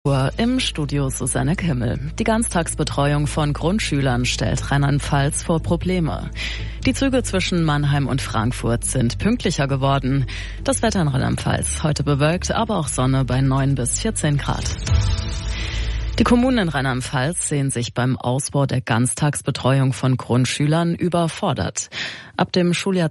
Im Studio Susanne Kimmel. Die Ganztagsbetreuung von Grundschülern stellt Rheinland-Pfalz vor Probleme. Die Züge zwischen Mannheim und Frankfurt sind pünktlicher geworden. Das Wetter in Rheinland-Pfalz heute bewölkt, aber auch Sonne bei 9 bis 14 Grad. Die Kommunen in Rheinland-Pfalz sehen sich beim Ausbau der Ganztagsbetreuung von Grundschülern überfordert. Ab dem Schuljahr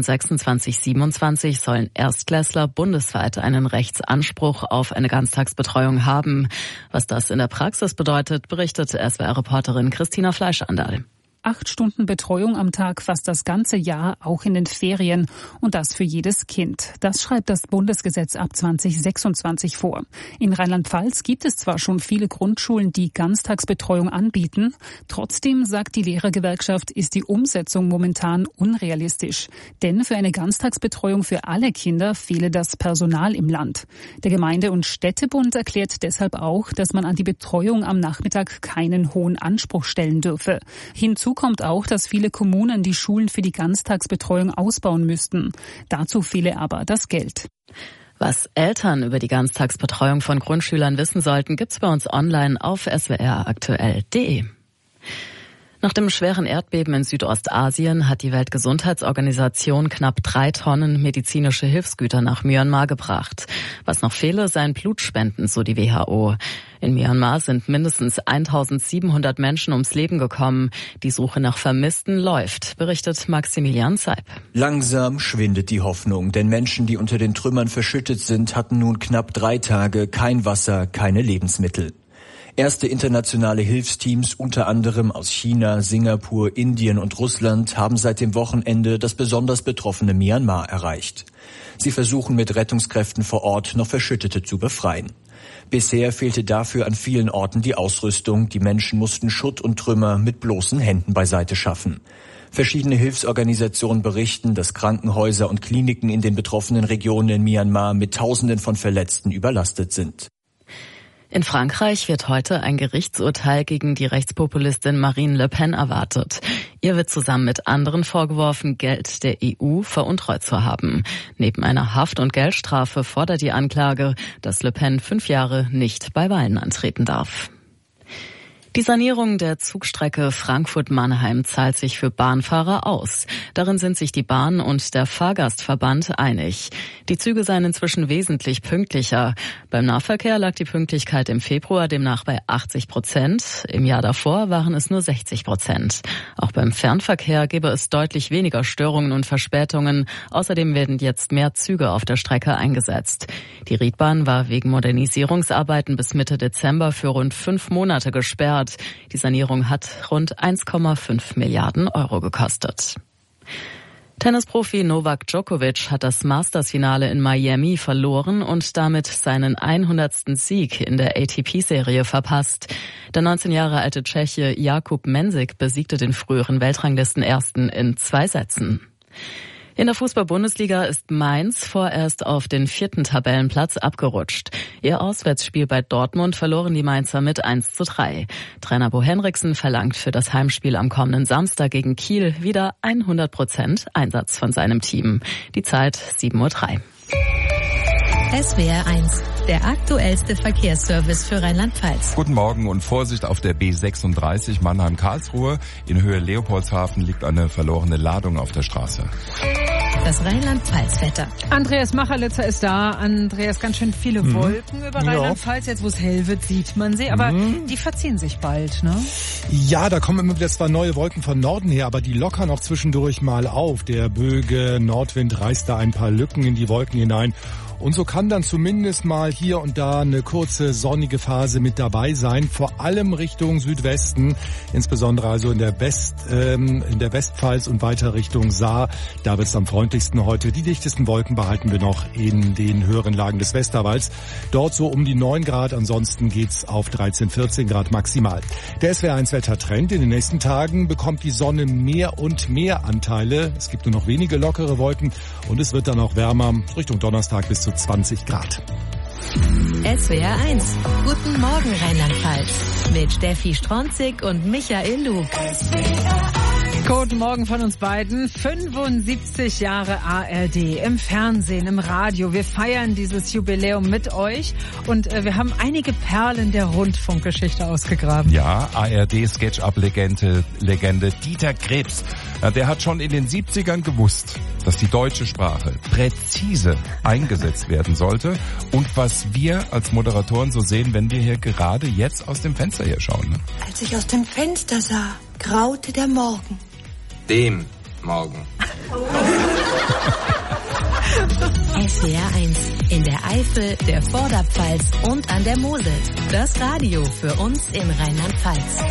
2026/27 sollen Erstklässler bundesweit einen Rechtsanspruch auf eine Ganztagsbetreuung haben. Was das in der Praxis bedeutet, berichtet SWR-Reporterin Christina Fleischandal. 8 Stunden Betreuung am Tag, fast das ganze Jahr, auch in den Ferien. Und das für jedes Kind. Das schreibt das Bundesgesetz ab 2026 vor. In Rheinland-Pfalz gibt es zwar schon viele Grundschulen, die Ganztagsbetreuung anbieten. Trotzdem, sagt die Lehrergewerkschaft, ist die Umsetzung momentan unrealistisch. Denn für eine Ganztagsbetreuung für alle Kinder fehle das Personal im Land. Der Gemeinde- und Städtebund erklärt deshalb auch, dass man an die Betreuung am Nachmittag keinen hohen Anspruch stellen dürfe. Hinzu kommt auch, dass viele Kommunen die Schulen für die Ganztagsbetreuung ausbauen müssten. Dazu fehle aber das Geld. Was Eltern über die Ganztagsbetreuung von Grundschülern wissen sollten, gibt's bei uns online auf swraktuell.de. Nach dem schweren Erdbeben in Südostasien hat die Weltgesundheitsorganisation knapp 3 Tonnen medizinische Hilfsgüter nach Myanmar gebracht. Was noch fehle, seien Blutspenden, so die WHO. In Myanmar sind mindestens 1700 Menschen ums Leben gekommen. Die Suche nach Vermissten läuft, berichtet Maximilian Zeib. Langsam schwindet die Hoffnung, denn Menschen, die unter den Trümmern verschüttet sind, hatten nun knapp 3 Tage kein Wasser, keine Lebensmittel. Erste internationale Hilfsteams, unter anderem aus China, Singapur, Indien und Russland, haben seit dem Wochenende das besonders betroffene Myanmar erreicht. Sie versuchen mit Rettungskräften vor Ort noch Verschüttete zu befreien. Bisher fehlte dafür an vielen Orten die Ausrüstung. Die Menschen mussten Schutt und Trümmer mit bloßen Händen beiseite schaffen. Verschiedene Hilfsorganisationen berichten, dass Krankenhäuser und Kliniken in den betroffenen Regionen in Myanmar mit Tausenden von Verletzten überlastet sind. In Frankreich wird heute ein Gerichtsurteil gegen die Rechtspopulistin Marine Le Pen erwartet. Ihr wird zusammen mit anderen vorgeworfen, Geld der EU veruntreut zu haben. Neben einer Haft- und Geldstrafe fordert die Anklage, dass Le Pen 5 Jahre nicht bei Wahlen antreten darf. Die Sanierung der Zugstrecke Frankfurt-Mannheim zahlt sich für Bahnfahrer aus. Darin sind sich die Bahn und der Fahrgastverband einig. Die Züge seien inzwischen wesentlich pünktlicher. Beim Nahverkehr lag die Pünktlichkeit im Februar demnach bei 80%. Im Jahr davor waren es nur 60%. Auch beim Fernverkehr gäbe es deutlich weniger Störungen und Verspätungen. Außerdem werden jetzt mehr Züge auf der Strecke eingesetzt. Die Riedbahn war wegen Modernisierungsarbeiten bis Mitte Dezember für rund 5 Monate gesperrt. Die Sanierung hat rund 1,5 Milliarden Euro gekostet. Tennisprofi Novak Djokovic hat das Masters-Finale in Miami verloren und damit seinen 100. Sieg in der ATP-Serie verpasst. Der 19 Jahre alte Tscheche Jakub Mensik besiegte den früheren Weltranglisten-Ersten in 2 Sätzen. In der Fußball-Bundesliga ist Mainz vorerst auf den 4. Tabellenplatz abgerutscht. Ihr Auswärtsspiel bei Dortmund verloren die Mainzer mit 1:3. Trainer Bo Henriksen verlangt für das Heimspiel am kommenden Samstag gegen Kiel wieder 100% Einsatz von seinem Team. Die Zeit 7:03 Uhr. SWR 1, der aktuellste Verkehrsservice für Rheinland-Pfalz. Guten Morgen und Vorsicht auf der B36 Mannheim-Karlsruhe. In Höhe Leopoldshafen liegt eine verlorene Ladung auf der Straße. Das Rheinland-Pfalz-Wetter. Andreas Macherlitzer ist da. Andreas, ganz schön viele Wolken über Rheinland-Pfalz. Jetzt, wo es hell wird, sieht man sie. Aber die verziehen sich bald, ne? Ja, da kommen immer wieder zwar neue Wolken von Norden her, aber die lockern auch zwischendurch mal auf. Der böige Nordwind reißt da ein paar Lücken in die Wolken hinein. Und so kann dann zumindest mal hier und da eine kurze sonnige Phase mit dabei sein, vor allem Richtung Südwesten, insbesondere also in der Westpfalz und weiter Richtung Saar. Da wird es am freundlichsten heute. Die dichtesten Wolken behalten wir noch in den höheren Lagen des Westerwalds. Dort so um die 9 Grad, ansonsten geht's auf 13, 14 Grad maximal. Der SWR1 Wettertrend: in den nächsten Tagen bekommt die Sonne mehr und mehr Anteile. Es gibt nur noch wenige lockere Wolken und es wird dann auch wärmer, Richtung Donnerstag bis zu 20 Grad. SWR 1. Guten Morgen Rheinland-Pfalz. Mit Steffi Stronzig und Michael Lug. Guten Morgen von uns beiden. 75 Jahre ARD im Fernsehen, im Radio. Wir feiern dieses Jubiläum mit euch und wir haben einige Perlen der Rundfunkgeschichte ausgegraben. Ja, ARD-Sketch-Up-Legende Dieter Krebs. Der hat schon in den 70ern gewusst, dass die deutsche Sprache präzise eingesetzt werden sollte und was wir als Moderatoren so sehen, wenn wir hier gerade jetzt aus dem Fenster hier schauen. Ne? Als ich aus dem Fenster sah, graute der Morgen. Dem Morgen. SWR 1 in der Eifel, der Vorderpfalz und an der Mosel. Das Radio für uns in Rheinland-Pfalz.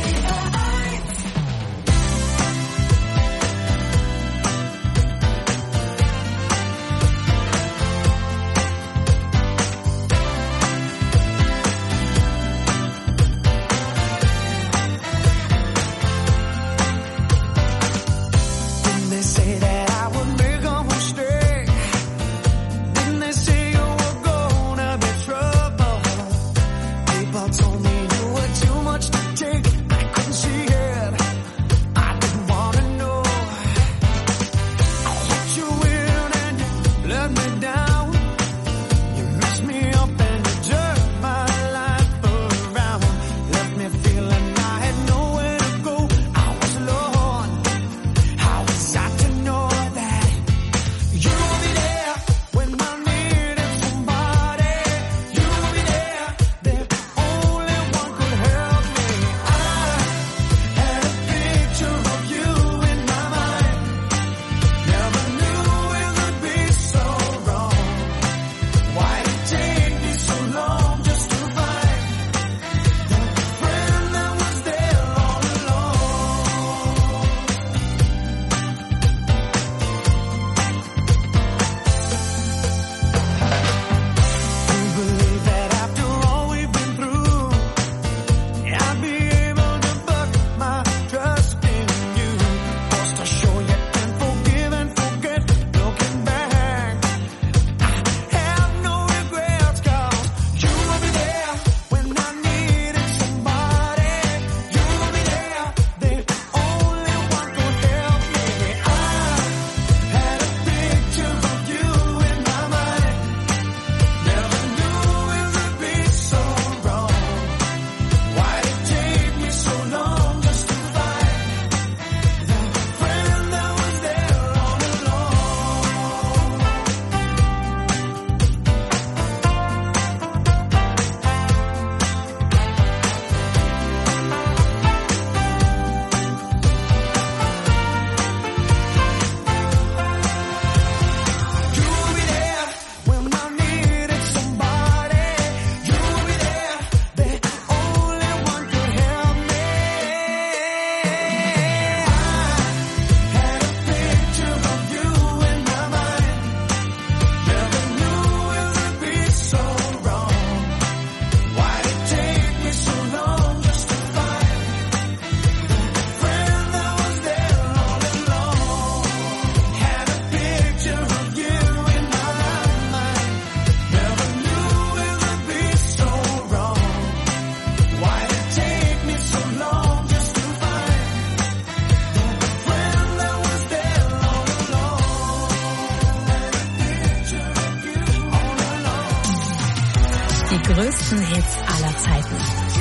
Größten Hits aller Zeiten.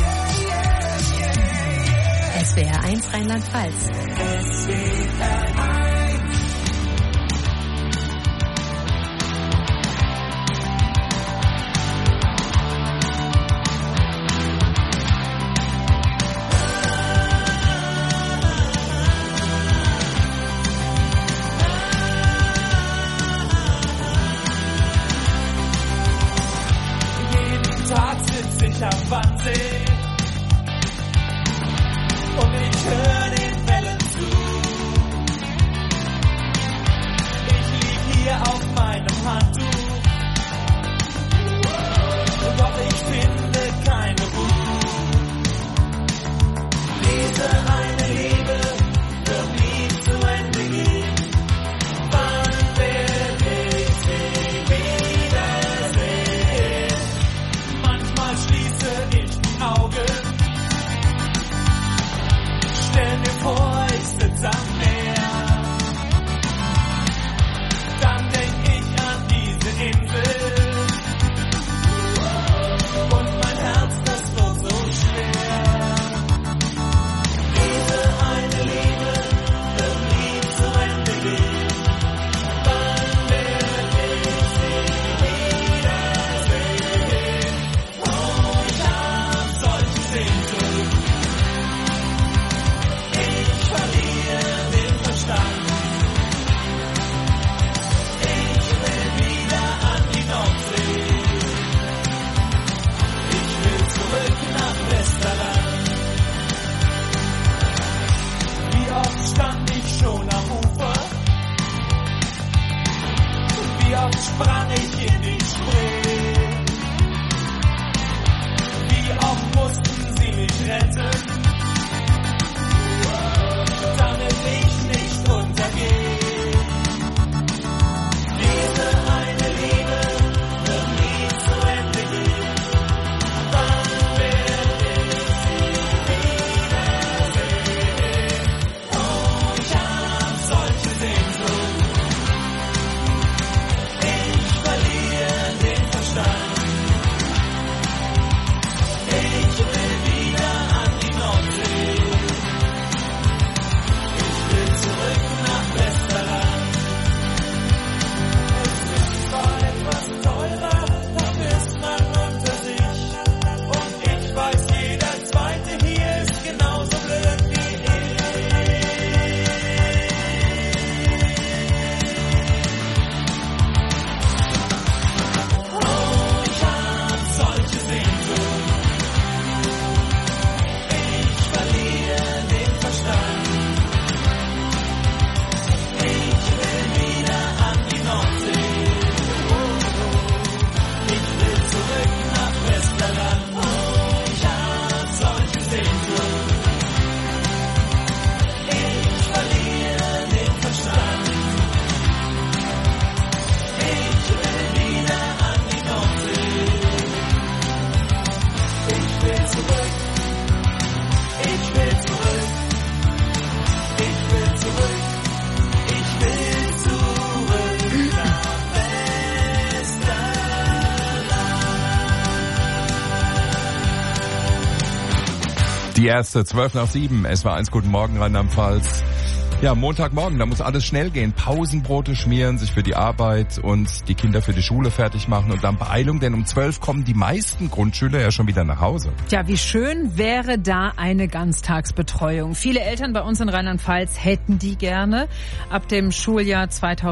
SWR 1 Rheinland-Pfalz. Am Wannsee und ich höre den Wellen zu. Ich lieg hier auf meinem Handtuch, doch ich finde keine Ruhe. Diese eine Liebe wird nie zu Ende gehen. Wann werde ich sie wiedersehen? Manchmal schließe ich die Augen, stell mir vor, ich sitze am retten, damit ich nicht untergehe. Diese eine Liebe wird nie zu Ende gehen. Wann werde ich sie wiedersehen? Oh, ich hab solche Sehnsucht. Ich verliere den Verstand. Ich will wieder an die Nordsee. Ich will zurück nach Westerland. Es ist zwar etwas teurer, dafür ist man unter sich. Und ich weiß, jeder Zweite hier ist genauso blöd wie ich. Oh, ich hab solche Sehnsucht. Ich verliere den Verstand. Ich will wieder an die Nordsee. Ich will zurück nach Westerland. Oh, ich hab solche Sehnsucht. Ich verliere den Verstand. Ich will wieder an die Nordsee. Ich will zurück. Ich will zurück. Ich will zurück. Ich will zurück nach Westerland. Die erste, 7:12, es war 1, guten Morgen, Rheinland-Pfalz. Ja, Montagmorgen, da muss alles schnell gehen. Pausenbrote schmieren, sich für die Arbeit und die Kinder für die Schule fertig machen und dann Beeilung, denn um 12 kommen die meisten Grundschüler ja schon wieder nach Hause. Ja, wie schön wäre da eine Ganztagsbetreuung. Viele Eltern bei uns in Rheinland-Pfalz hätten die gerne. Ab dem Schuljahr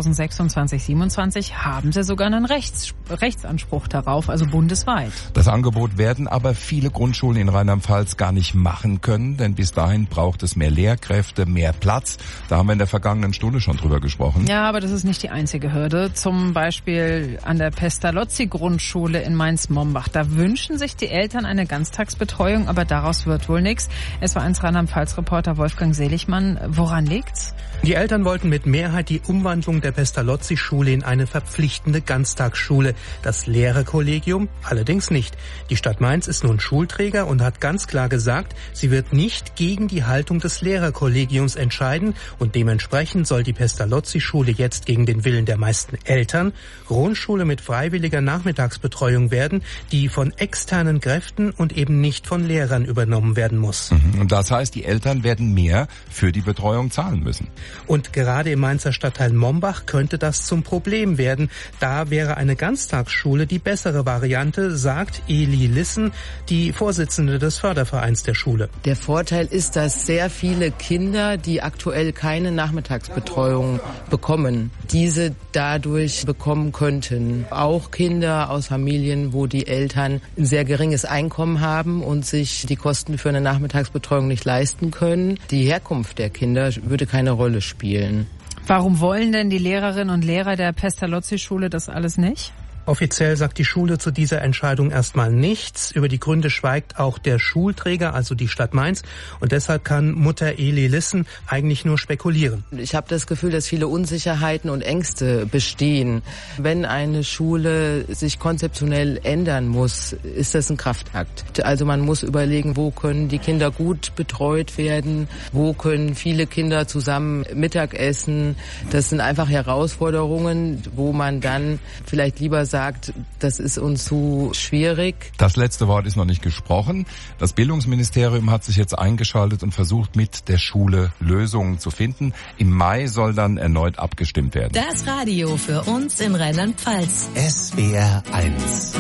2026/27 haben sie sogar einen Rechtsanspruch darauf, also bundesweit. Das Angebot werden aber viele Grundschulen in Rheinland-Pfalz gar nicht machen können, denn bis dahin braucht es mehr Lehrkräfte, mehr Platz. Da haben wir in der vergangenen Stunde schon drüber gesprochen. Ja, aber das ist nicht die einzige Hürde. Zum Beispiel an der Pestalozzi-Grundschule in Mainz-Mombach. Da wünschen sich die Eltern eine Ganztagsbetreuung, aber daraus wird wohl nichts. Es war Rheinland-Pfalz-Reporter Wolfgang Seligmann. Woran liegt's? Die Eltern wollten mit Mehrheit die Umwandlung der Pestalozzi-Schule in eine verpflichtende Ganztagsschule. Das Lehrerkollegium allerdings nicht. Die Stadt Mainz ist nun Schulträger und hat ganz klar gesagt, sie wird nicht gegen die Haltung des Lehrerkollegiums entscheiden und dementsprechend soll die Pestalozzi-Schule jetzt gegen den Willen der meisten Eltern Grundschule mit freiwilliger Nachmittagsbetreuung werden, die von externen Kräften und eben nicht von Lehrern übernommen werden muss. Und das heißt, die Eltern werden mehr für die Betreuung zahlen müssen. Und gerade im Mainzer Stadtteil Mombach könnte das zum Problem werden. Da wäre eine Ganztagsschule die bessere Variante, sagt Eli Lissen, die Vorsitzende des Fördervereins der Schule. Der Vorteil ist, dass sehr viele Kinder, die aktuell keine Nachmittagsbetreuung bekommen, diese dadurch bekommen könnten. Auch Kinder aus Familien, wo die Eltern ein sehr geringes Einkommen haben und sich die Kosten für eine Nachmittagsbetreuung nicht leisten können. Die Herkunft der Kinder würde keine Rolle spielen. Warum wollen denn die Lehrerinnen und Lehrer der Pestalozzi-Schule das alles nicht? Offiziell sagt die Schule zu dieser Entscheidung erstmal nichts. Über die Gründe schweigt auch der Schulträger, also die Stadt Mainz. Und deshalb kann Mutter Eli Lissen eigentlich nur spekulieren. Ich habe das Gefühl, dass viele Unsicherheiten und Ängste bestehen. Wenn eine Schule sich konzeptionell ändern muss, ist das ein Kraftakt. Also man muss überlegen, wo können die Kinder gut betreut werden, wo können viele Kinder zusammen Mittag essen. Das sind einfach Herausforderungen, wo man dann vielleicht lieber sagt, das ist uns zu schwierig. Das letzte Wort ist noch nicht gesprochen. Das Bildungsministerium hat sich jetzt eingeschaltet und versucht, mit der Schule Lösungen zu finden. Im Mai soll dann erneut abgestimmt werden. Das Radio für uns in Rheinland-Pfalz. SWR 1.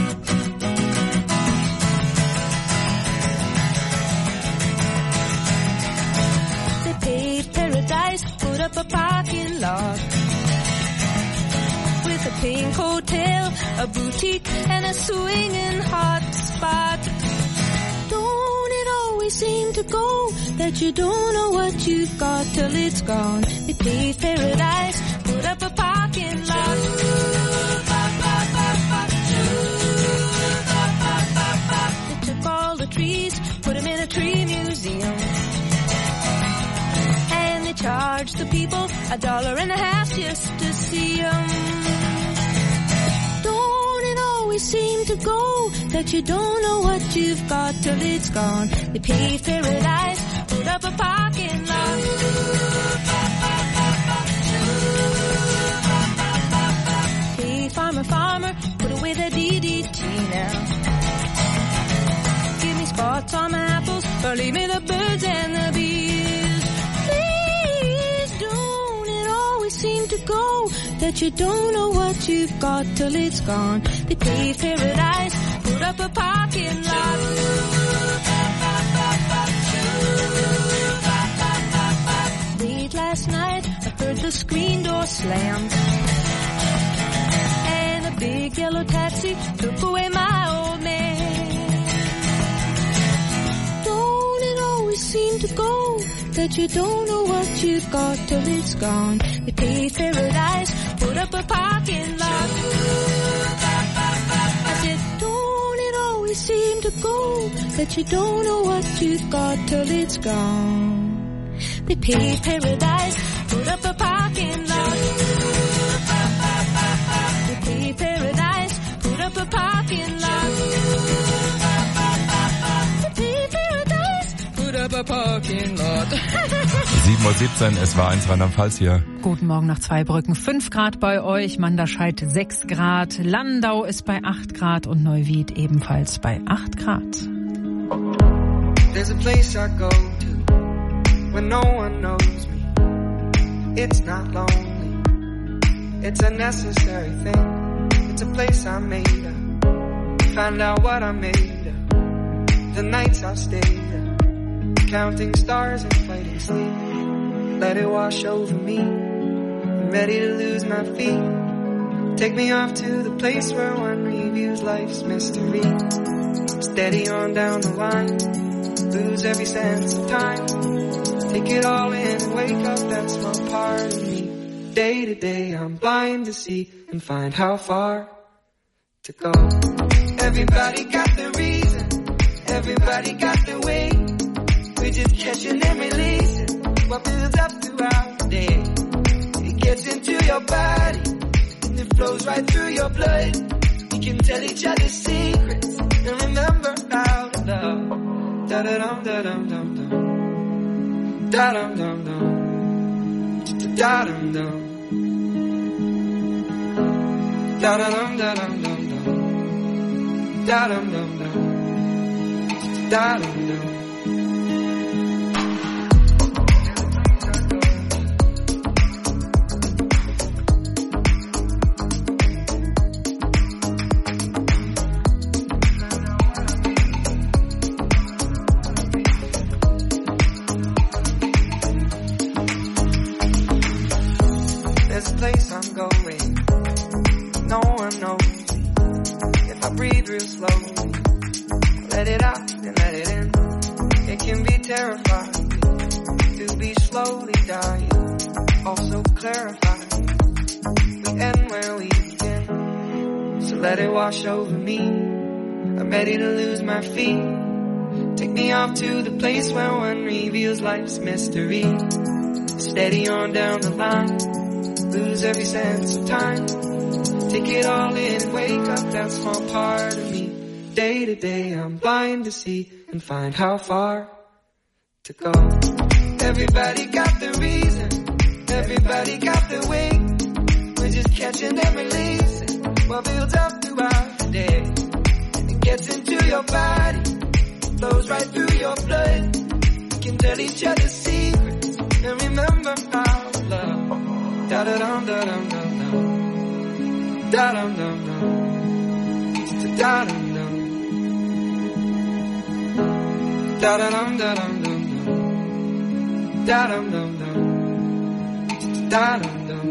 They paved paradise, put up a parking lot. With a pink hotel, a boutique, and a swinging hot spot. Don't it always seem to go that you don't know what you've got till it's gone? They paved paradise, put up a parking lot. They took all the trees, put them in a tree museum. And they charge the people $1.50 just to see them. Don't it always seem to go that you don't know what you've got till it's gone? They paved paradise, put up a parking lot. Hey, farmer, farmer, put away the DDT now. Give me spots on my apples, or leave me the birds and the bees. Please don't it always seem to go that you don't know what you've got till it's gone. They paved paradise, put up a parking lot. Late last night, I heard the screen door slam. And a big yellow taxi took away my old man. Don't it always seem to go that you don't know what you've got till it's gone? They paved paradise, put up a parking lot. I said, don't it always seem to go that you don't know what you've got till it's gone? They paved paradise, put up a parking lot. They paved paradise, put up a parking lot. They paved paradise, put up a parking lot. 7:17 Uhr, es war 1 Rheinland-Pfalz hier. Guten Morgen nach Zweibrücken. 5 Grad bei euch, Manderscheid 6 Grad, Landau ist bei 8 Grad und Neuwied ebenfalls bei 8 Grad. There's a place I go to when no one knows me. It's not lonely, it's a necessary thing. It's a place I made up, find out what I made up. The nights I've stayed up, counting stars and fighting sleep. Let it wash over me, I'm ready to lose my feet. Take me off to the place where one reviews life's mystery. Steady on down the line, lose every sense of time. Take it all in and wake up that small part of me. Day to day I'm blind to see and find how far to go. Everybody got the reason, everybody got the way. We're just catching and releasing what builds up throughout the day. It gets into your body and it flows right through your blood. We can tell each other secrets and remember how to love. Da-da-dum-da-dum-dum-dum, da-dum-dum-dum, da-dum-dum, da-da-dum-da-dum-dum-dum, da-dum-dum-dum, da-dum-dum. Place I'm going, no one knows me. If I breathe real slowly, let it out and let it in. It can be terrifying to be slowly dying, also clarifying. We end where we begin, so let it wash over me. I'm ready to lose my feet. Take me off to the place where one reveals life's mystery. Steady on down the line, lose every sense of time. Take it all in and wake up that small part of me. Day to day I'm blind to see and find how far to go. Everybody got the reason, everybody got the way. We're just catching and releasing what builds up throughout the day. It gets into your body, flows right through your blood. We can tell each other secrets and remember how to love. Da-da-dum-da-dum-dum-dum, da-dum-dum-dum, da-dum-dum, da-da-dum-da-dum-dum-dum, da-dum-dum-dum, da-dum-dum.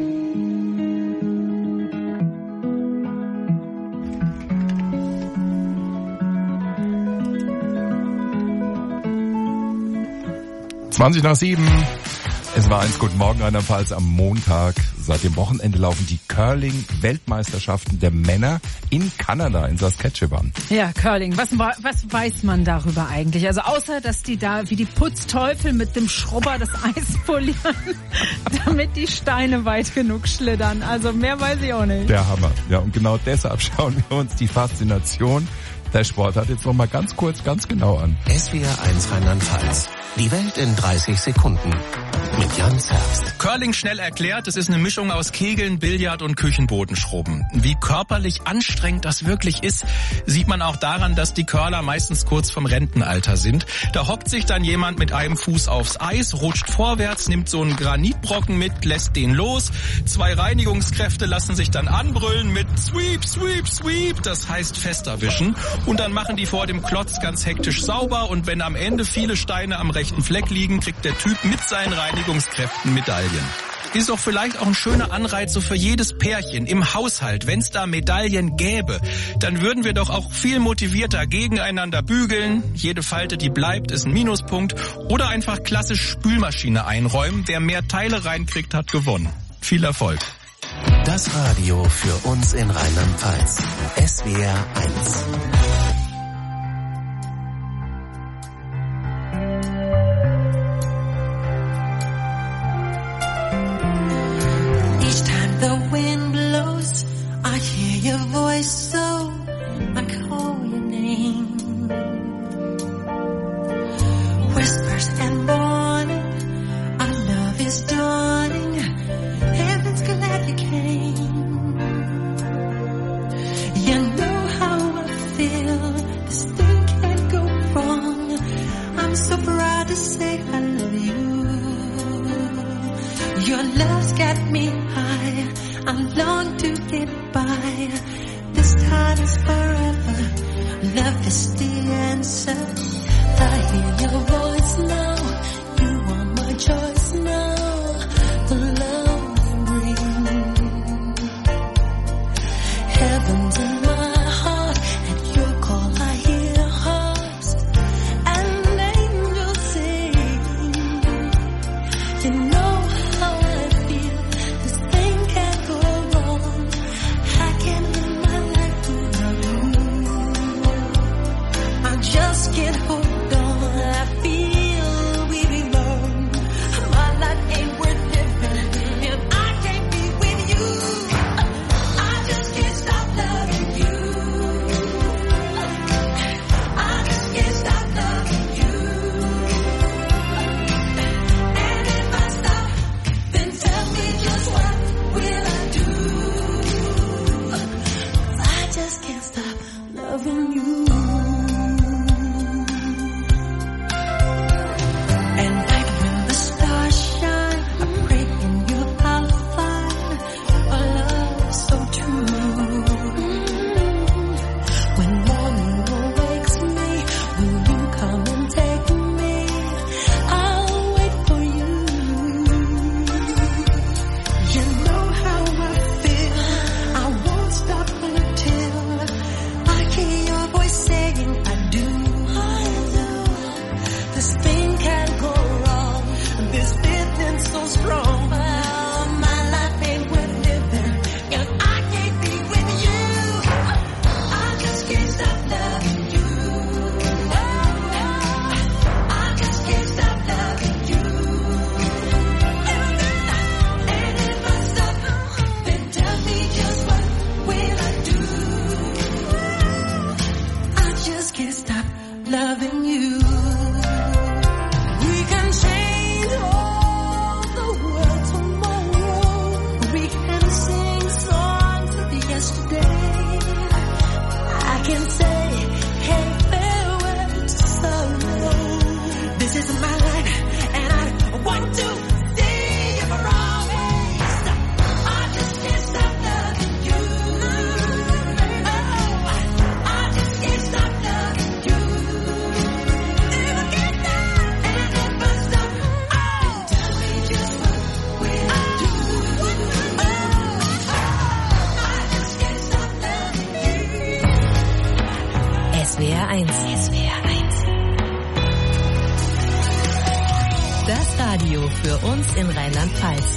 Zwanzig nach 7. Es war 1, guten Morgen Rheinland-Pfalz am Montag. Seit dem Wochenende laufen die Curling-Weltmeisterschaften der Männer in Kanada, in Saskatchewan. Ja, Curling. Was weiß man darüber eigentlich? Also außer, dass die da wie die Putzteufel mit dem Schrubber das Eis polieren, damit die Steine weit genug schlittern. Also mehr weiß ich auch nicht. Der Hammer. Ja, und genau deshalb schauen wir uns die Faszination der Sportart jetzt nochmal ganz kurz, ganz genau an. SWR 1 Rheinland-Pfalz. Die Welt in 30 Sekunden. Mit Jan Zerbst. Curling schnell erklärt, es ist eine Mischung aus Kegeln, Billard und Küchenbodenschrubben. Wie körperlich anstrengend das wirklich ist, sieht man auch daran, dass die Curler meistens kurz vom Rentenalter sind. Da hockt sich dann jemand mit einem Fuß aufs Eis, rutscht vorwärts, nimmt so einen Granitbrocken mit, lässt den los. 2 Reinigungskräfte lassen sich dann anbrüllen mit Sweep, Sweep, Sweep, das heißt fester wischen. Und dann machen die vor dem Klotz ganz hektisch sauber und wenn am Ende viele Steine am rechten Fleck liegen, kriegt der Typ mit seinen Reinigungskräften Medaillen. Ist doch vielleicht auch ein schöner Anreiz so für jedes Pärchen im Haushalt. Wenn es da Medaillen gäbe, dann würden wir doch auch viel motivierter gegeneinander bügeln. Jede Falte, die bleibt, ist ein Minuspunkt. Oder einfach klassisch Spülmaschine einräumen. Wer mehr Teile reinkriegt, hat gewonnen. Viel Erfolg. Das Radio für uns in Rheinland-Pfalz. SWR 1. The wind blows, I hear your voice, so I call your name. Whispers and warning, our love is dawning, heaven's glad you came. You know how I feel, this thing can't go wrong. I'm so proud to say I love you. Your love's got me high, I long to get by. This time is forever, love is the answer. I hear your voice now, you are my choice now. The love brings heaven's in my heart, at your call I hear hearts and angels sing. You know just can't hold on, I feel Radio für uns in Rheinland-Pfalz.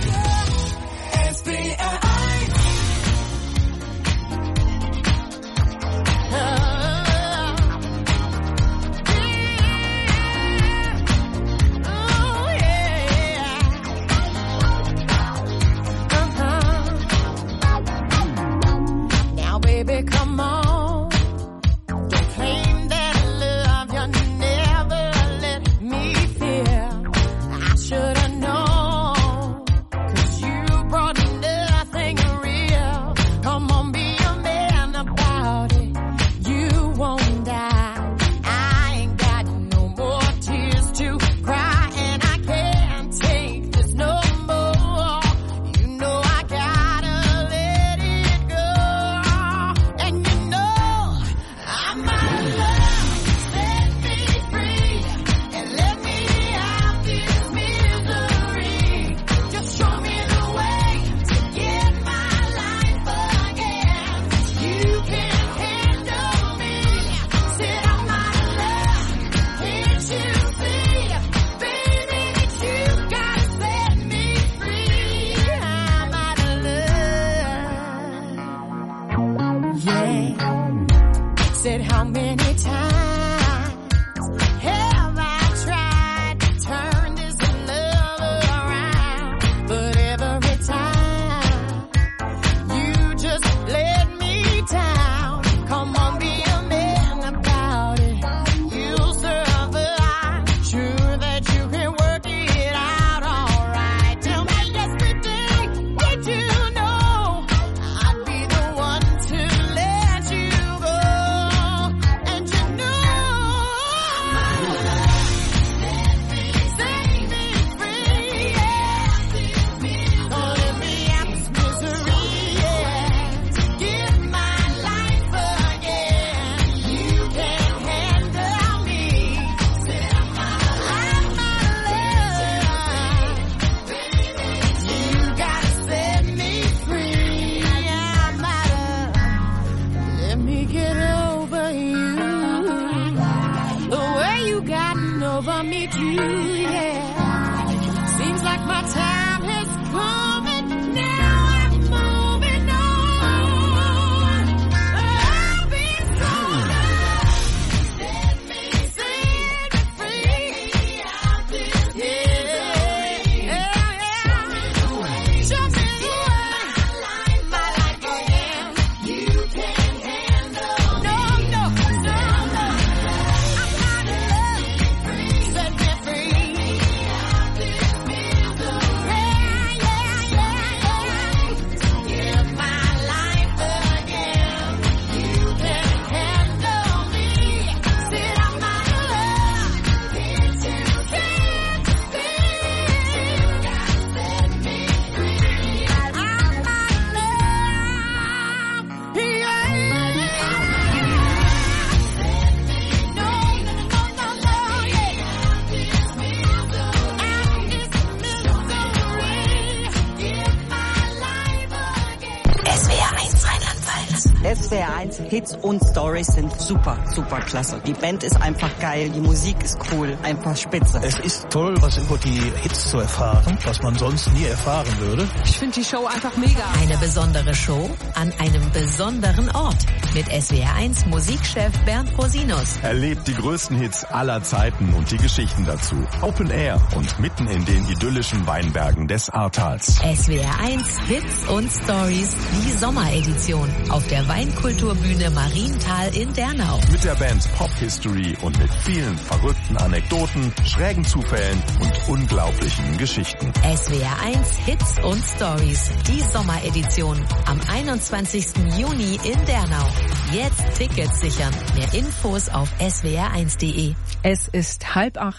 SWR1 Hits und Stories sind super, super klasse. Die Band ist einfach geil, die Musik ist cool, einfach spitze. Es ist toll, was über die Hits zu erfahren, was man sonst nie erfahren würde. Ich finde die Show einfach mega. Eine besondere Show an einem besonderen Ort mit SWR1 Musikchef Bernd Prosinus. Erlebt die größten Hits aller Zeiten und die Geschichten dazu. Open Air und mitten in den idyllischen Weinbergen des Ahrtals. SWR1 Hits und Stories, die Sommeredition auf der Weinkulturbühne Marienthal in Dernau. Mit der Band Pop History und mit vielen verrückten Anekdoten, schrägen Zufällen und unglaublichen Geschichten. SWR1 Hits und Stories, die Sommeredition am 21. Juni in Dernau. Jetzt Tickets sichern. Mehr Infos auf swr1.de. Es ist 7:30.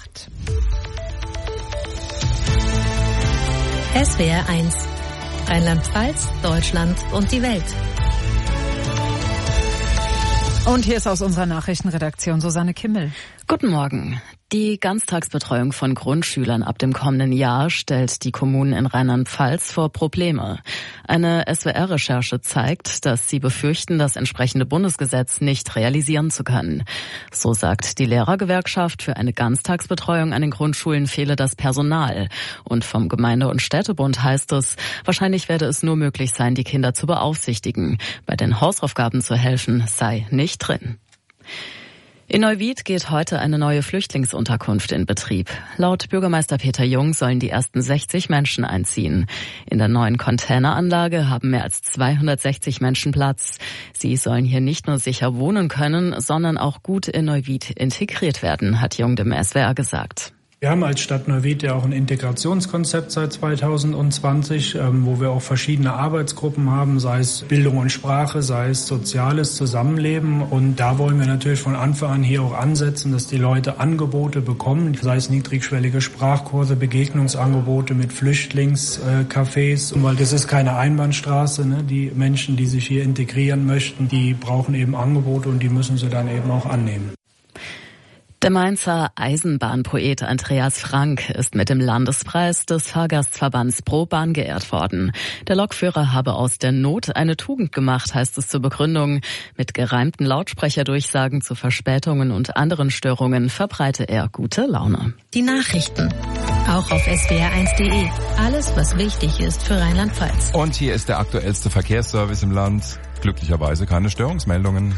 SWR1. Rheinland-Pfalz, Deutschland und die Welt. Und hier ist aus unserer Nachrichtenredaktion Susanne Kimmel. Guten Morgen. Die Ganztagsbetreuung von Grundschülern ab dem kommenden Jahr stellt die Kommunen in Rheinland-Pfalz vor Probleme. Eine SWR-Recherche zeigt, dass sie befürchten, das entsprechende Bundesgesetz nicht realisieren zu können. So sagt die Lehrergewerkschaft, für eine Ganztagsbetreuung an den Grundschulen fehle das Personal. Und vom Gemeinde- und Städtebund heißt es, wahrscheinlich werde es nur möglich sein, die Kinder zu beaufsichtigen. Bei den Hausaufgaben zu helfen sei nicht drin. In Neuwied geht heute eine neue Flüchtlingsunterkunft in Betrieb. Laut Bürgermeister Peter Jung sollen die ersten 60 Menschen einziehen. In der neuen Containeranlage haben mehr als 260 Menschen Platz. Sie sollen hier nicht nur sicher wohnen können, sondern auch gut in Neuwied integriert werden, hat Jung dem SWR gesagt. Wir haben als Stadt Neuwied ja auch ein Integrationskonzept seit 2020, wo wir auch verschiedene Arbeitsgruppen haben, sei es Bildung und Sprache, sei es soziales Zusammenleben. Und da wollen wir natürlich von Anfang an hier auch ansetzen, dass die Leute Angebote bekommen, sei es niedrigschwellige Sprachkurse, Begegnungsangebote mit Flüchtlingscafés. Weil das ist keine Einbahnstraße, ne? Die Menschen, die sich hier integrieren möchten, die brauchen eben Angebote und die müssen sie dann eben auch annehmen. Der Mainzer Eisenbahnpoet Andreas Frank ist mit dem Landespreis des Fahrgastverbands Pro Bahn geehrt worden. Der Lokführer habe aus der Not eine Tugend gemacht, heißt es zur Begründung. Mit gereimten Lautsprecherdurchsagen zu Verspätungen und anderen Störungen verbreite er gute Laune. Die Nachrichten, auch auf swr1.de. Alles, was wichtig ist für Rheinland-Pfalz. Und hier ist der aktuellste Verkehrsservice im Land. Glücklicherweise keine Störungsmeldungen.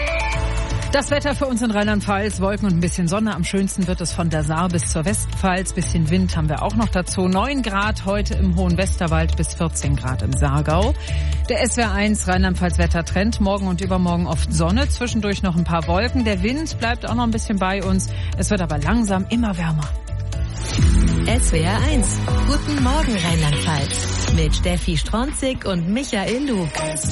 Das Wetter für uns in Rheinland-Pfalz, Wolken und ein bisschen Sonne. Am schönsten wird es von der Saar bis zur Westpfalz. Bisschen Wind haben wir auch noch dazu. 9 Grad heute im Hohen Westerwald bis 14 Grad im Saargau. Der SWR1 Rheinland-Pfalz-Wettertrend. Morgen und übermorgen oft Sonne, zwischendurch noch ein paar Wolken. Der Wind bleibt auch noch ein bisschen bei uns. Es wird aber langsam immer wärmer. SWR1. Guten Morgen Rheinland-Pfalz. Mit Steffi Stronzig und Michael Lug.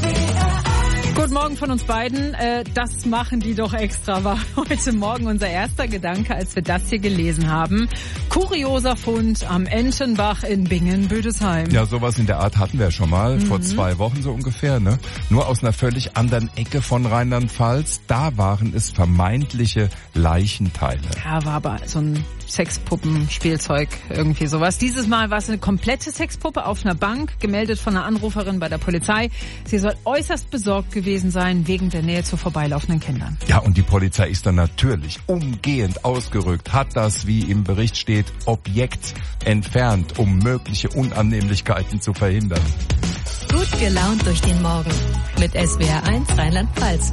Guten Morgen von uns beiden. Das machen die doch extra, war heute Morgen unser erster Gedanke, als wir das hier gelesen haben. Kurioser Fund am Entenbach in Bingen-Büdesheim. Ja, sowas in der Art hatten wir schon mal, vor 2 Wochen so ungefähr, ne? Nur aus einer völlig anderen Ecke von Rheinland-Pfalz. Da waren es vermeintliche Leichenteile. Ja, war aber so ein Sexpuppenspielzeug, irgendwie sowas. Dieses Mal war es eine komplette Sexpuppe auf einer Bank, gemeldet von einer Anruferin bei der Polizei. Sie soll äußerst besorgt gewesen sein, wegen der Nähe zu vorbeilaufenden Kindern. Ja, und die Polizei ist dann natürlich umgehend ausgerückt, hat das, wie im Bericht steht, Objekt entfernt, um mögliche Unannehmlichkeiten zu verhindern. Gut gelaunt durch den Morgen mit SWR1 Rheinland-Pfalz.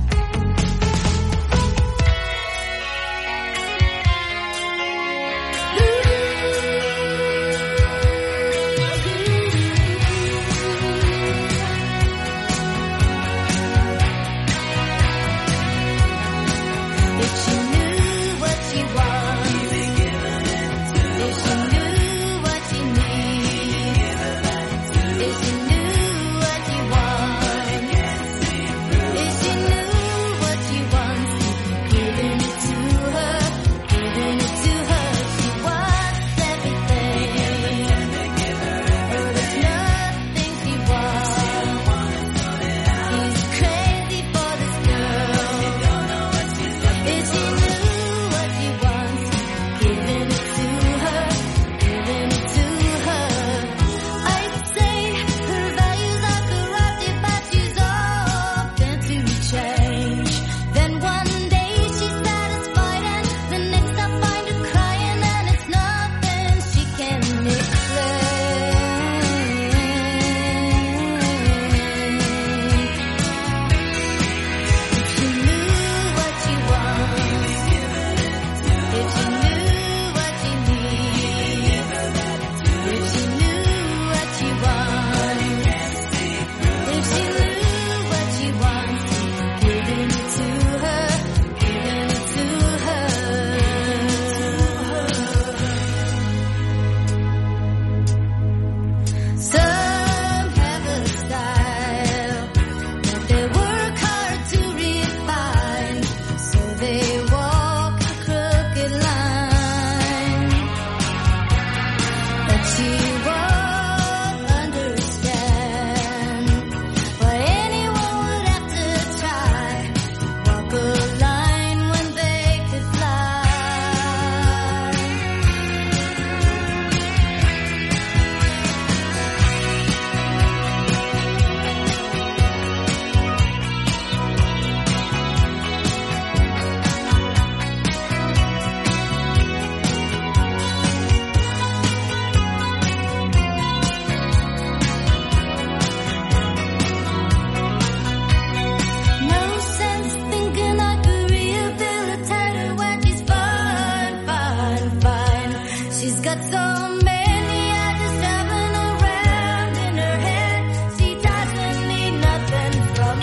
got so many others traveling around in her head. She doesn't need nothing from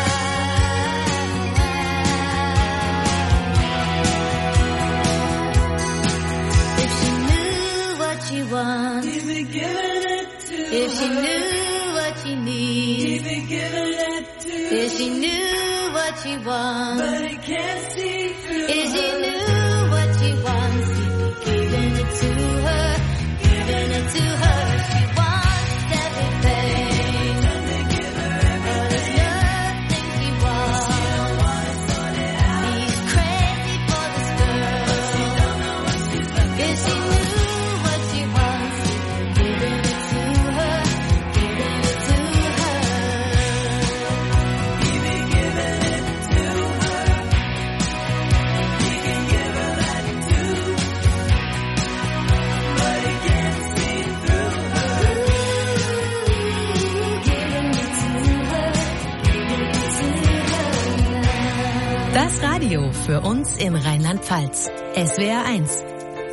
mine. If she knew what she wants, she'd be giving it to her. If she knew what she needs, she'd be giving it to her. If she knew what she wants, but it can't see through. If she knew what she wants, he'd be giving it to her, giving it to her. She wants everything, but there's nothing she wants. He's crazy for this girl. If she knew what she wants, he'd be giving it to her, giving it to her. He'd be giving it to her. He can give her that too, but he can't see through her. Giving it to her, giving it to her. Das Radio für uns in Rheinland-Pfalz. SWR 1.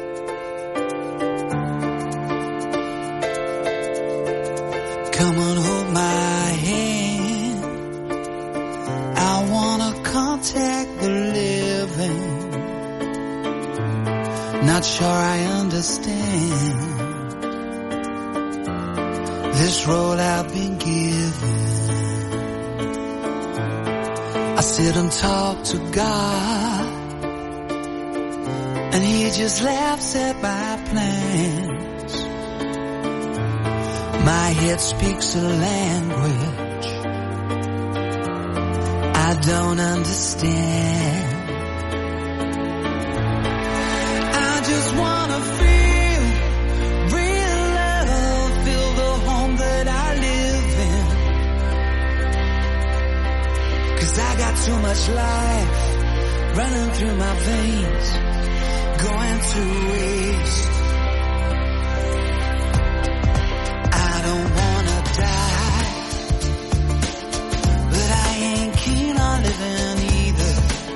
Come on, hold my hand. I wanna contact the living. Not sure I understand this role I've been given. I sit and talk to God, and He just laughs at my plans. My head speaks a language I don't understand. I just wanna feel real love, feel the home that I live in. 'Cause I got too much life running through my veins, going to waste. I don't wanna die, but I ain't keen on living either.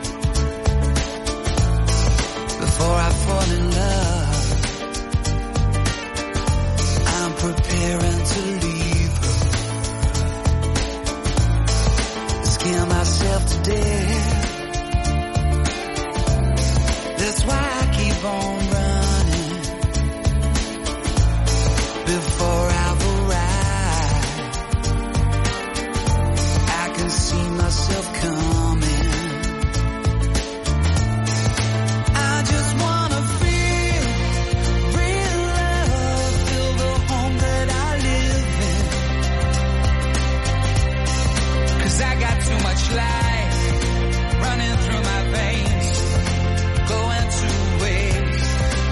Before I fall in love, I'm preparing to leave her. Scare myself to death. That's why I keep on running. Before I've arrived, I can see myself coming. I just wanna feel real love, feel the home that I live in. 'Cause I got too much life running through my veins, going to waste.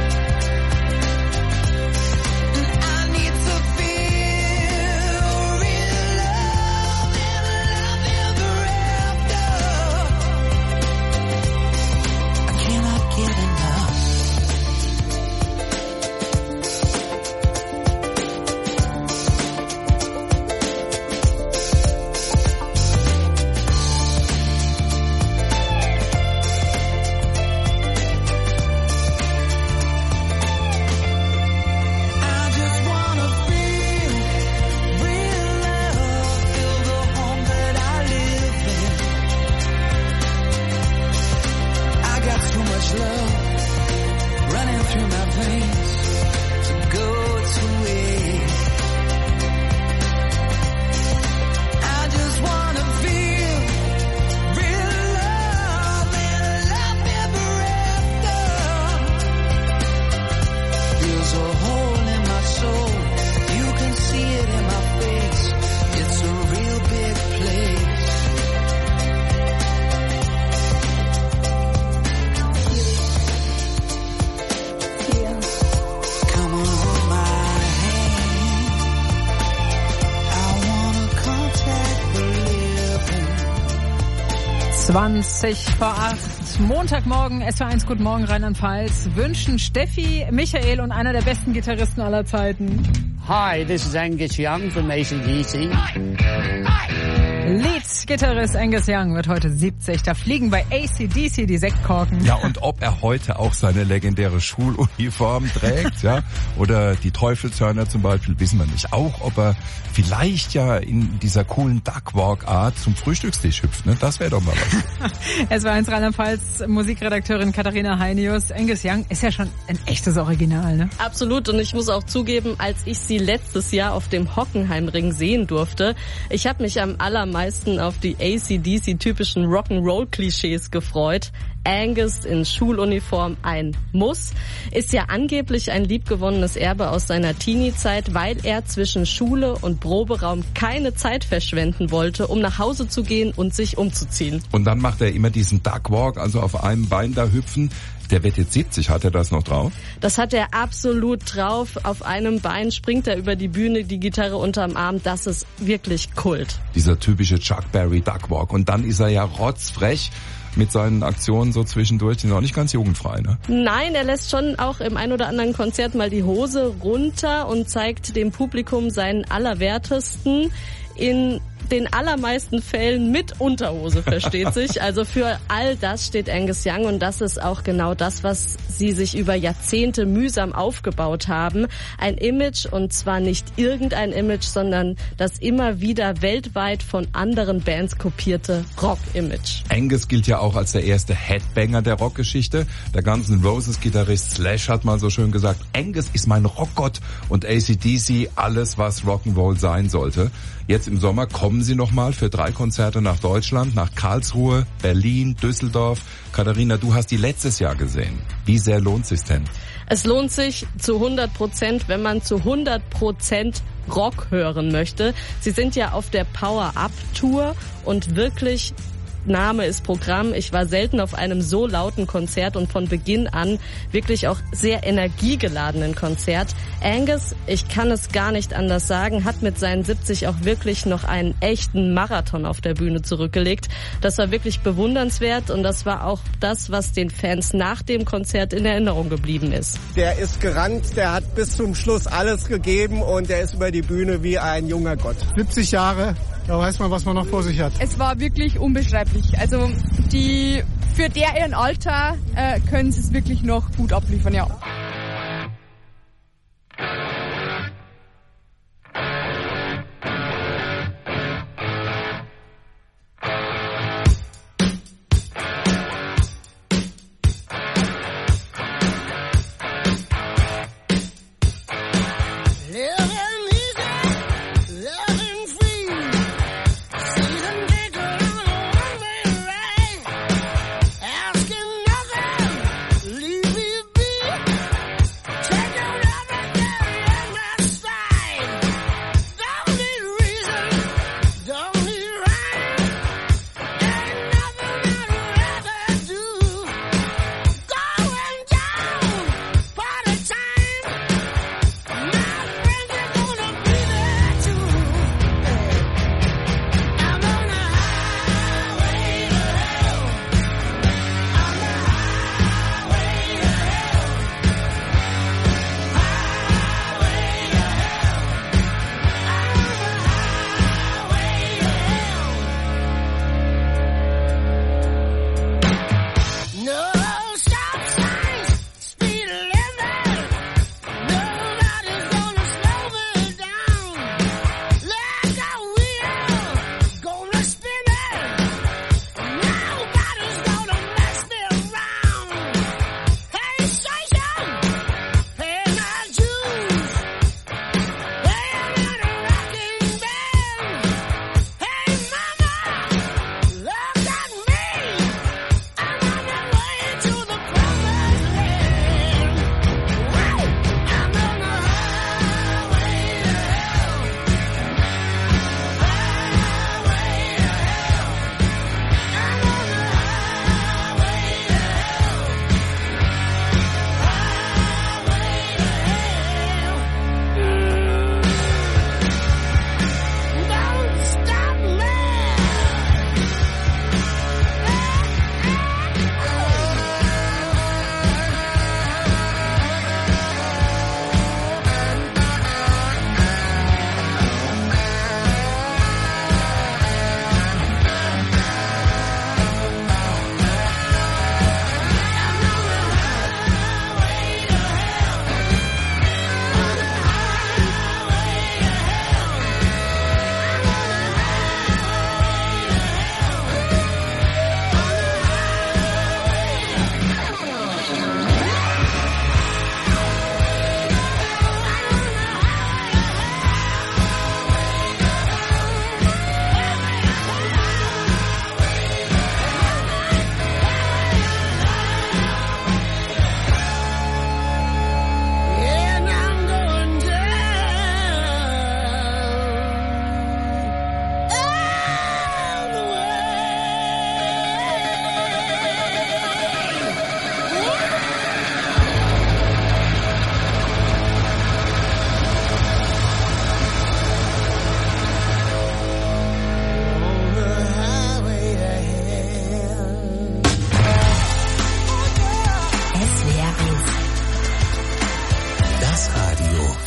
And I need to feel real love and love ever after. I cannot get enough. I just wanna feel real love, feel the home that I live in. I got too much love running through my veins to go to waste. I just wanna feel real love and love ever after. There's a hole in my soul, you can see it in my face. It's a real big place. Come on, hold my hand. I wanna contact the living. 20 vor 8, Montagmorgen, SWR1, guten Morgen Rheinland-Pfalz, wünschen Steffi, Michael und einer der besten Gitarristen aller Zeiten. Hi, this is Angus Young from AC/DC. Lead-Gitarrist Angus Young wird heute 70. Da fliegen bei AC/DC die Sektkorken. Ja, und ob er heute auch seine legendäre Schuluniform trägt, ja, oder die Teufelshörner zum Beispiel, wissen wir nicht. Auch ob er vielleicht ja in dieser coolen Duckwalk-Art zum Frühstückstisch hüpft, ne? Das wäre doch mal was. Es war Rheinland-Pfalz Musikredakteurin Katharina Heinius. Angus Young ist ja schon ein echtes Original, ne? Absolut, und ich muss auch zugeben, als ich sie letztes Jahr auf dem Hockenheimring sehen durfte, ich habe mich am allermeisten auf die AC/DC-typischen Rock'n'Roll-Klischees gefreut. Angus in Schuluniform ein Muss, ist ja angeblich ein liebgewonnenes Erbe aus seiner Teenie-Zeit, weil er zwischen Schule und Proberaum keine Zeit verschwenden wollte, um nach Hause zu gehen und sich umzuziehen. Und dann macht er immer diesen Duckwalk, also auf einem Bein da hüpfen. Der wird jetzt 70, hat er das noch drauf? Das hat er absolut drauf. Auf einem Bein springt er über die Bühne, die Gitarre unterm Arm. Das ist wirklich Kult. Dieser typische Chuck Berry Duckwalk. Und dann ist er ja rotzfrech mit seinen Aktionen so zwischendurch. Die sind auch nicht ganz jugendfrei, ne? Nein, er lässt schon auch im ein oder anderen Konzert mal die Hose runter und zeigt dem Publikum seinen Allerwertesten. In den allermeisten Fällen mit Unterhose, versteht sich. Also für all das steht Angus Young, und das ist auch genau das, was sie sich über Jahrzehnte mühsam aufgebaut haben. Ein Image, und zwar nicht irgendein Image, sondern das immer wieder weltweit von anderen Bands kopierte Rock-Image. Angus gilt ja auch als der erste Headbanger der Rockgeschichte. Der Guns N' Roses-Gitarrist Slash hat mal so schön gesagt, Angus ist mein Rockgott und AC/DC alles, was Rock'n'Roll sein sollte. Jetzt im Sommer kommen sie nochmal für 3 Konzerte nach Deutschland, nach Karlsruhe, Berlin, Düsseldorf. Katharina, du hast die letztes Jahr gesehen. Wie sehr lohnt es sich denn? Es lohnt sich zu 100%, wenn man zu 100% Rock hören möchte. Sie sind ja auf der Power-Up-Tour und wirklich... Name ist Programm. Ich war selten auf einem so lauten Konzert und von Beginn an wirklich auch sehr energiegeladenen Konzert. Angus, ich kann es gar nicht anders sagen, hat mit seinen 70 auch wirklich noch einen echten Marathon auf der Bühne zurückgelegt. Das war wirklich bewundernswert, und das war auch das, was den Fans nach dem Konzert in Erinnerung geblieben ist. Der ist gerannt, der hat bis zum Schluss alles gegeben, und der ist über die Bühne wie ein junger Gott. 70 Jahre. Da weiß man, was man noch vor sich hat. Es war wirklich unbeschreiblich. Also für ihren Alter können sie es wirklich noch gut abliefern, ja.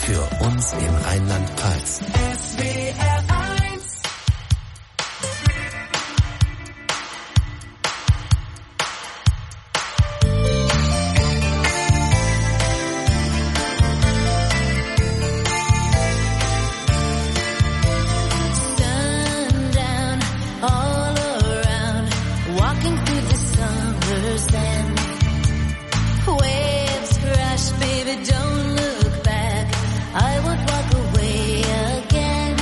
für uns in Rheinland-Pfalz. SWR 1. Sundown all around, walking through the summer sand. Waves crash, baby, don't look back. I won't walk away again.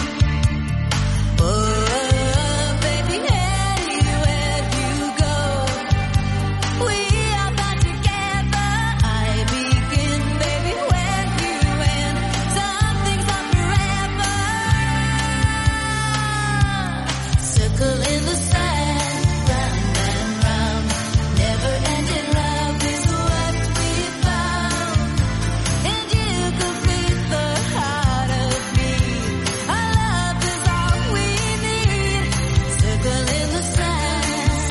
Oh, baby, anywhere you go, we are bound together. I begin, baby, when you end. Some things are forever. Circle in the sand, round and round. Never-ending love is what we found. And you complete the heart of me. Our love is all we need. Circle in the sand.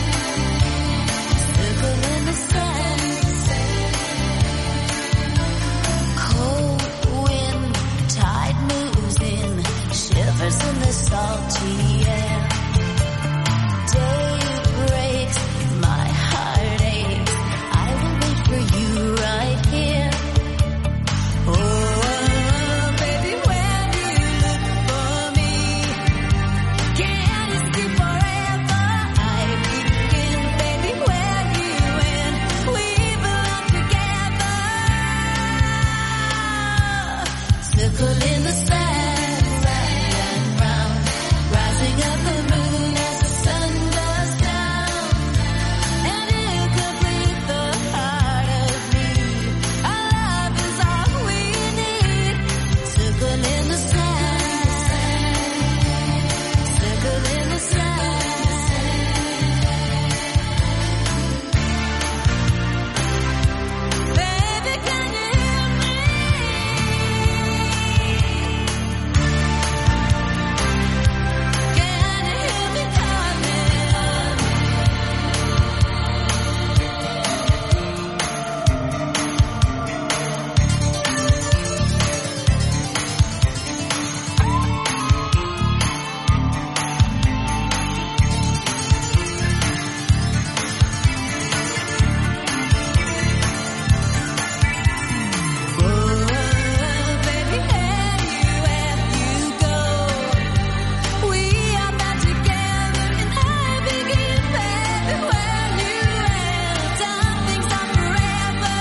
Circle in the sand. Cold wind, tide moves in, shivers in the salty air. Day breaks, my heart aches. I will wait for you right here. Oh, baby, when you look for me, can it be forever? I begin, baby, where you end. We belong together. Circle in the sand, round and round, rising of the moon as the sun goes down. And you complete the heart of me. Our love is all we need. Circle in the sand. Circle in the sand. Baby, can you hear me? Can you hear me calling? Baby, anywhere you go, we are bound together. And I begin, baby, when you end. Some things are forever.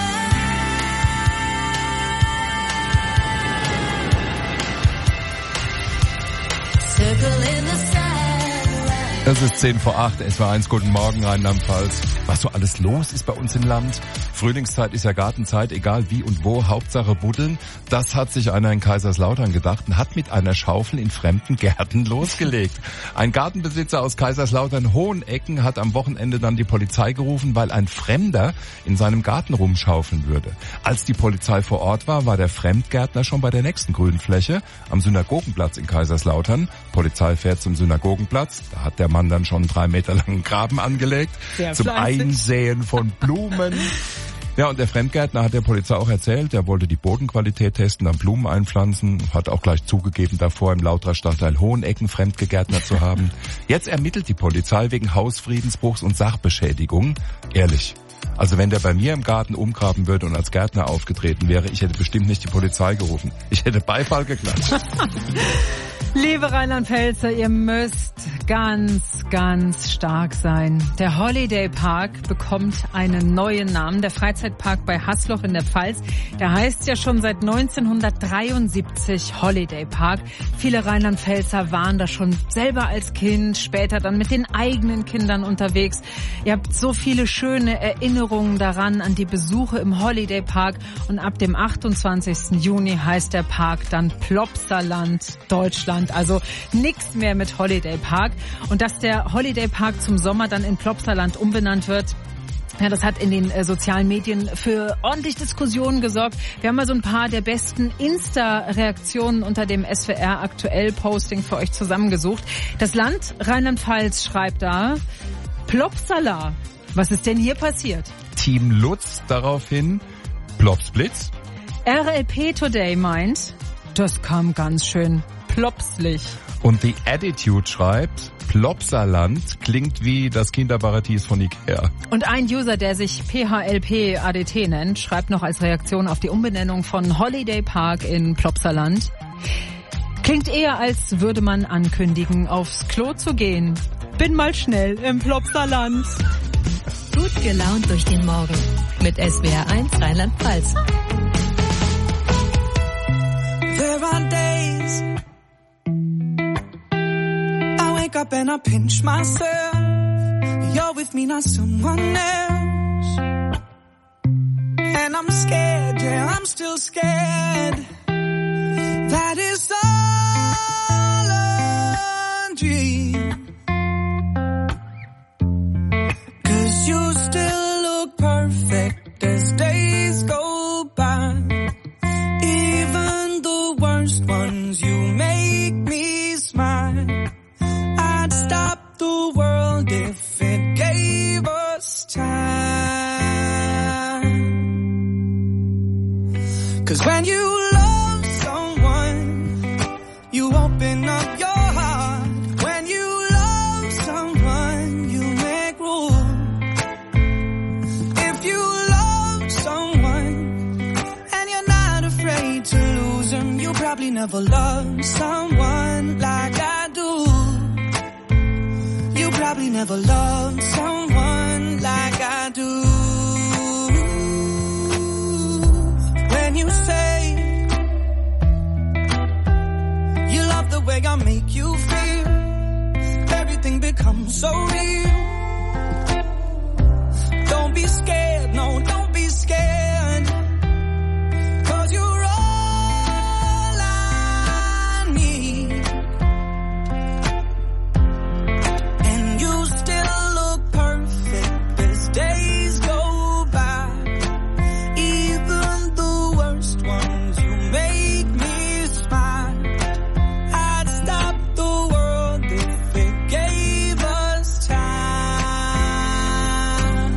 Circle in the sand. Es ist 7:10, es war 1, guten Morgen Rheinland-Pfalz. Was so alles los ist bei uns im Land. Frühlingszeit ist ja Gartenzeit, egal wie und wo, Hauptsache buddeln. Das hat sich einer in Kaiserslautern gedacht und hat mit einer Schaufel in fremden Gärten losgelegt. Ein Gartenbesitzer aus Kaiserslautern-Hohenecken hat am Wochenende dann die Polizei gerufen, weil ein Fremder in seinem Garten rumschaufeln würde. Als die Polizei vor Ort war, war der Fremdgärtner schon bei der nächsten grünen Fläche am Synagogenplatz in Kaiserslautern. Polizei fährt zum Synagogenplatz, da hat der Mann dann schon einen 3 Meter langen Graben angelegt, Sehr zum fleißig. Einsäen von Blumen. Ja, und der Fremdgärtner hat der Polizei auch erzählt, er wollte die Bodenqualität testen, dann Blumen einpflanzen, hat auch gleich zugegeben, davor im Lauterer Stadtteil Hohenecken fremdgegärtnert zu haben. Jetzt ermittelt die Polizei wegen Hausfriedensbruchs und Sachbeschädigung. Ehrlich. Also wenn der bei mir im Garten umgraben würde und als Gärtner aufgetreten wäre, ich hätte bestimmt nicht die Polizei gerufen. Ich hätte Beifall geklatscht. Liebe Rheinland-Pfälzer, ihr müsst ganz, ganz stark sein. Der Holiday Park bekommt einen neuen Namen. Der Freizeitpark bei Haßloch in der Pfalz. Der heißt ja schon seit 1973 Holiday Park. Viele Rheinland-Pfälzer waren da schon selber als Kind, später dann mit den eigenen Kindern unterwegs. Ihr habt so viele schöne Erinnerungen daran, an die Besuche im Holiday Park. Und ab dem 28. Juni heißt der Park dann Plopsaland Deutschland. Also nichts mehr mit Holiday Park. Und dass der Holiday Park zum Sommer dann in Plopsaland umbenannt wird, ja, das hat in den sozialen Medien für ordentlich Diskussionen gesorgt. Wir haben mal so ein paar der besten Insta-Reaktionen unter dem SWR aktuell Posting für euch zusammengesucht. Das Land Rheinland-Pfalz schreibt da: Plopsala. Was ist denn hier passiert? Team Lutz daraufhin: Plopsblitz. RLP Today meint, das kam ganz schön plopslich. Und The Attitude schreibt, Plopsaland klingt wie das Kinderparadies von Ikea. Und ein User, der sich PHLP ADT nennt, schreibt noch als Reaktion auf die Umbenennung von Holiday Park in Plopsaland: Klingt eher, als würde man ankündigen, aufs Klo zu gehen. Bin mal schnell im Plopsaland. Gut gelaunt durch den Morgen mit SWR1 Rheinland-Pfalz. There are days I wake up and I pinch myself. You're with me, not someone else. And I'm scared, yeah, I'm still scared. That is all a dream. 'Cause you still look perfect as days go by. Even the worst ones, you make me smile. I'd stop the world if it gave us time. 'Cause when you love someone, you open up your heart. When you love someone, you make room. If you love someone and you're not afraid to lose them, you probably never loved someone like I do. You probably never loved someone like I do. When you say you love the way I make you feel, everything becomes so real. Don't be scared, no, don't be scared. 'Cause you're all I need. And you still look perfect as days go by. Even the worst ones, you make me smile. I'd stop the world if it gave us time.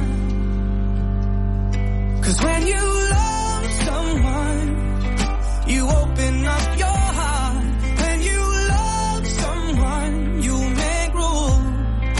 'Cause when you love someone, you open up your heart. When you love someone, you make room.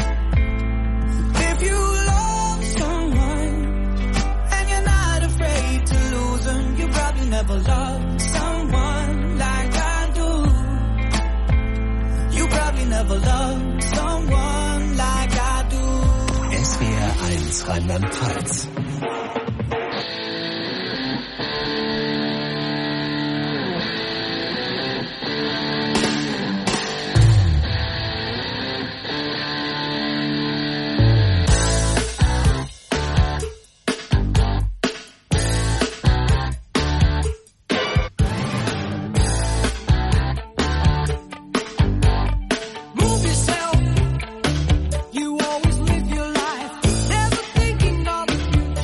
If you love someone and you're not afraid to lose them, you probably never loved someone like I do. You probably never loved someone like I do. SWR1 Rheinland-Pfalz. Move yourself. You always live your life, never thinking of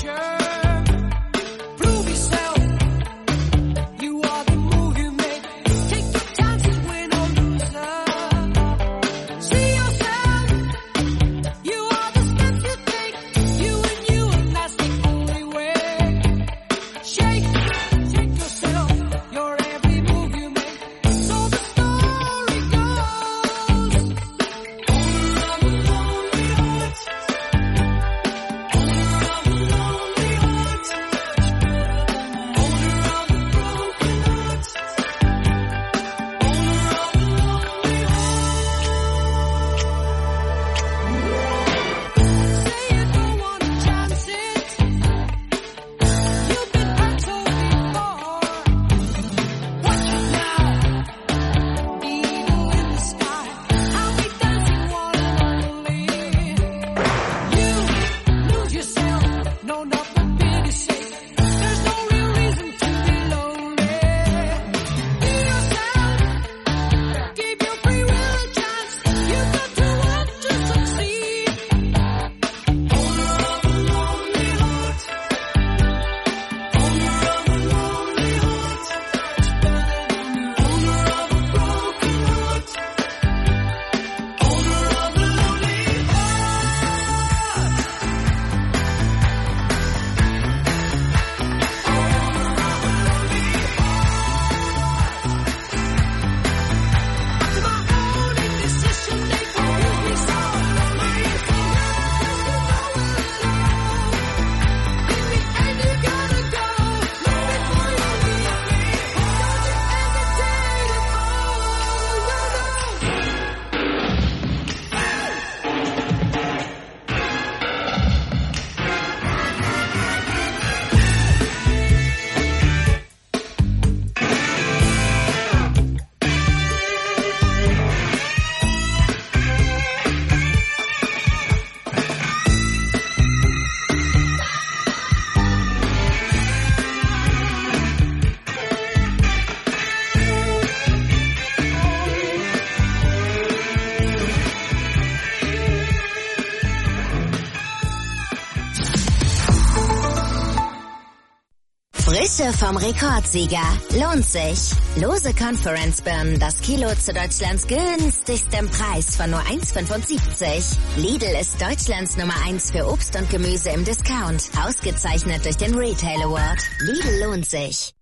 Frische vom Rekordsieger. Lohnt sich. Lose Conference-Birnen, das Kilo zu Deutschlands günstigstem Preis von nur 1,75. Lidl ist Deutschlands Nummer 1 für Obst und Gemüse im Discount. Ausgezeichnet durch den Retail Award. Lidl lohnt sich.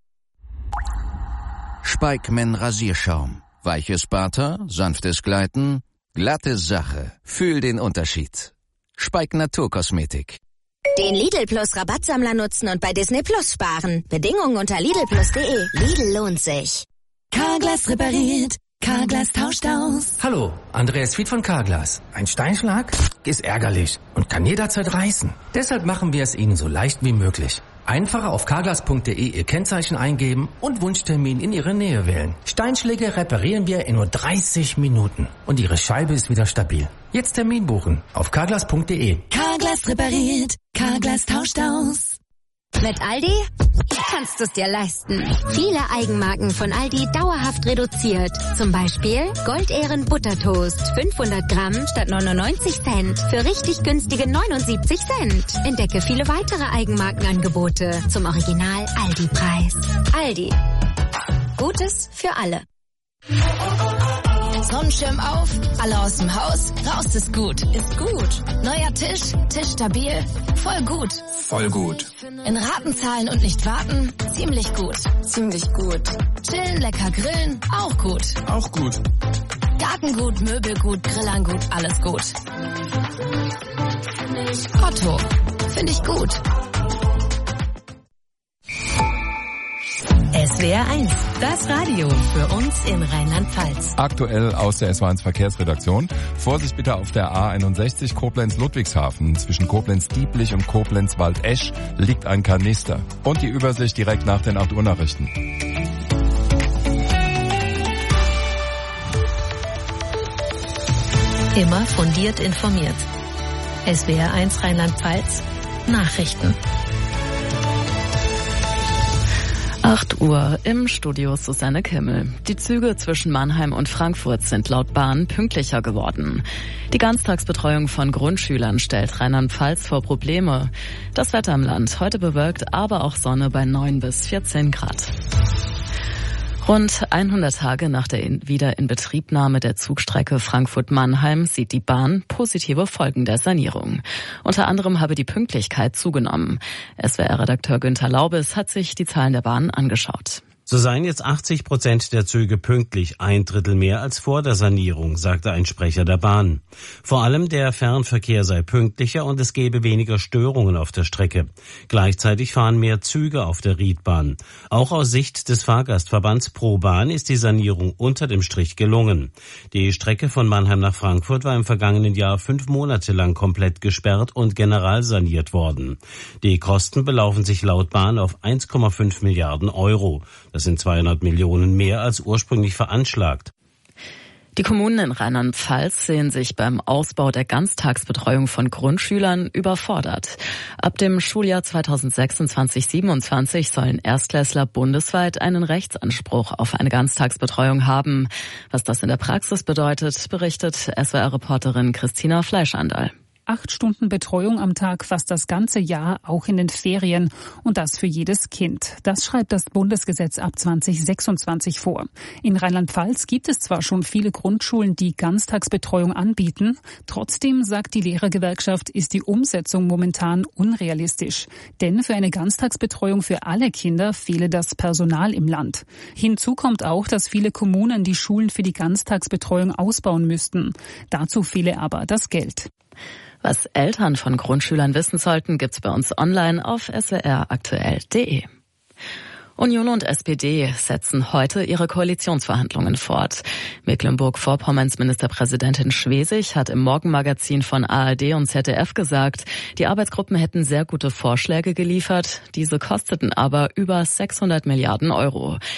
Speikman Rasierschaum. Weiches Barter, sanftes Gleiten, glatte Sache. Fühl den Unterschied. Speik Naturkosmetik. Den Lidl Plus Rabattsammler nutzen und bei Disney Plus sparen. Bedingungen unter lidlplus.de. Lidl lohnt sich. Carglass repariert. Carglass tauscht aus. Hallo, Andreas Fied von Carglass. Ein Steinschlag ist ärgerlich und kann jederzeit reißen. Deshalb machen wir es Ihnen so leicht wie möglich. Einfach auf carglass.de Ihr Kennzeichen eingeben und Wunschtermin in Ihre Nähe wählen. Steinschläge reparieren wir in nur 30 Minuten und Ihre Scheibe ist wieder stabil. Jetzt Termin buchen auf carglass.de. Carglass repariert. Carglass tauscht aus. Mit Aldi kannst du es dir leisten. Viele Eigenmarken von Aldi dauerhaft reduziert. Zum Beispiel Goldehren Buttertoast. 500 Gramm statt 99 Cent. Für richtig günstige 79 Cent. Entdecke viele weitere Eigenmarkenangebote zum Original Aldi-Preis. Aldi. Gutes für alle. Sonnenschirm auf, alle aus dem Haus, raus ist gut. Ist gut. Neuer Tisch, Tisch stabil, voll gut. Voll gut. In Raten zahlen und nicht warten, ziemlich gut. Ziemlich gut. Chillen, lecker grillen, auch gut. Auch gut. Gartengut, Möbelgut, Grillerngut, alles gut. Otto, finde ich gut. SWR 1, das Radio für uns in Rheinland-Pfalz. Aktuell aus der SWR1 Verkehrsredaktion. Vorsicht bitte auf der A61 Koblenz-Ludwigshafen. Zwischen Koblenz-Dieblich und Koblenz-Waldesch liegt ein Kanister. Und die Übersicht direkt nach den 8 Uhr Nachrichten. Immer fundiert informiert. SWR 1 Rheinland-Pfalz, Nachrichten. 8 Uhr im Studio Susanne Kimmel. Die Züge zwischen Mannheim und Frankfurt sind laut Bahn pünktlicher geworden. Die Ganztagsbetreuung von Grundschülern stellt Rheinland-Pfalz vor Probleme. Das Wetter im Land heute bewölkt, aber auch Sonne bei 9 bis 14 Grad. Rund 100 Tage nach der Wiederinbetriebnahme der Zugstrecke Frankfurt-Mannheim sieht die Bahn positive Folgen der Sanierung. Unter anderem habe die Pünktlichkeit zugenommen. SWR-Redakteur Günther Laubes hat sich die Zahlen der Bahn angeschaut. So seien jetzt 80% der Züge pünktlich, 1/3 mehr als vor der Sanierung, sagte ein Sprecher der Bahn. Vor allem der Fernverkehr sei pünktlicher und es gebe weniger Störungen auf der Strecke. Gleichzeitig fahren mehr Züge auf der Riedbahn. Auch aus Sicht des Fahrgastverbands ProBahn ist die Sanierung unter dem Strich gelungen. Die Strecke von Mannheim nach Frankfurt war im vergangenen Jahr 5 Monate lang komplett gesperrt und generalsaniert worden. Die Kosten belaufen sich laut Bahn auf 1,5 Milliarden Euro. Das sind 200 Millionen mehr als ursprünglich veranschlagt. Die Kommunen in Rheinland-Pfalz sehen sich beim Ausbau der Ganztagsbetreuung von Grundschülern überfordert. Ab dem Schuljahr 2026/27 sollen Erstklässler bundesweit einen Rechtsanspruch auf eine Ganztagsbetreuung haben. Was das in der Praxis bedeutet, berichtet SWR-Reporterin Christina Fleischandal. 8 Stunden Betreuung am Tag fast das ganze Jahr, auch in den Ferien. Und das für jedes Kind. Das schreibt das Bundesgesetz ab 2026 vor. In Rheinland-Pfalz gibt es zwar schon viele Grundschulen, die Ganztagsbetreuung anbieten. Trotzdem, sagt die Lehrergewerkschaft, ist die Umsetzung momentan unrealistisch. Denn für eine Ganztagsbetreuung für alle Kinder fehle das Personal im Land. Hinzu kommt auch, dass viele Kommunen die Schulen für die Ganztagsbetreuung ausbauen müssten. Dazu fehle aber das Geld. Was Eltern von Grundschülern wissen sollten, gibt's bei uns online auf swraktuell.de. Union und SPD setzen heute ihre Koalitionsverhandlungen fort. Mecklenburg-Vorpommerns Ministerpräsidentin Schwesig hat im Morgenmagazin von ARD und ZDF gesagt, die Arbeitsgruppen hätten sehr gute Vorschläge geliefert. Diese kosteten aber über 600 Milliarden Euro.